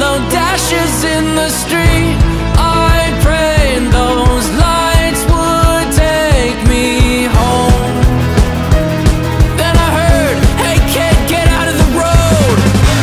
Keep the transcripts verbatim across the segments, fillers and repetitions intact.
yellow dashes in the street. I prayed those lights would take me home. Then I heard, hey kid, get out of the road.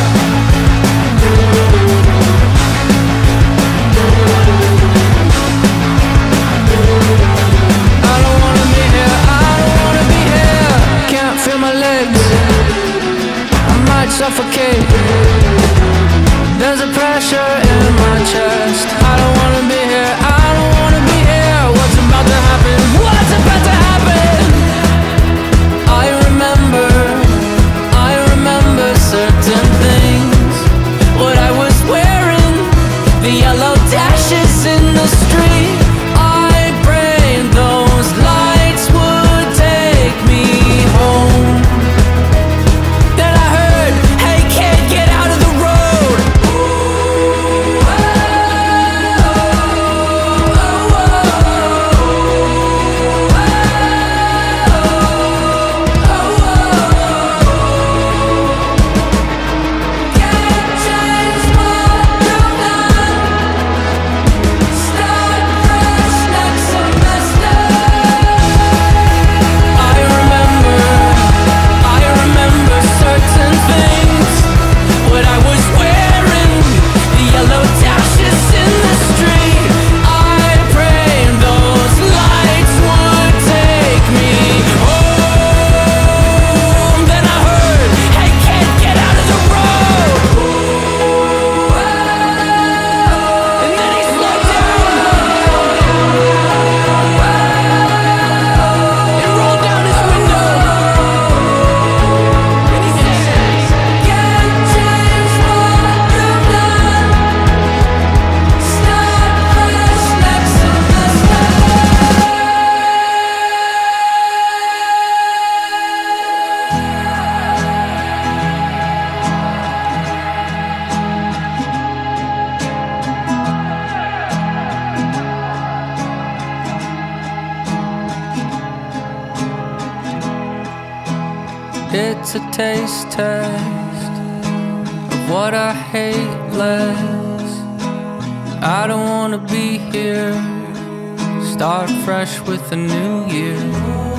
I don't wanna be here, I don't wanna be here. Can't feel my legs, I might suffocate. There's a pressure in my chest. I don't wanna be here, I don't wanna be here. What's about to happen? What's about to happen? I remember, I remember certain things. What I was wearing, the yellow dashes in the street. I prayed those lights would take me home. Then I heard, hey kid, get out of the road. It's a taste test of what I hate less. I don't wanna be here. Start fresh with a new year.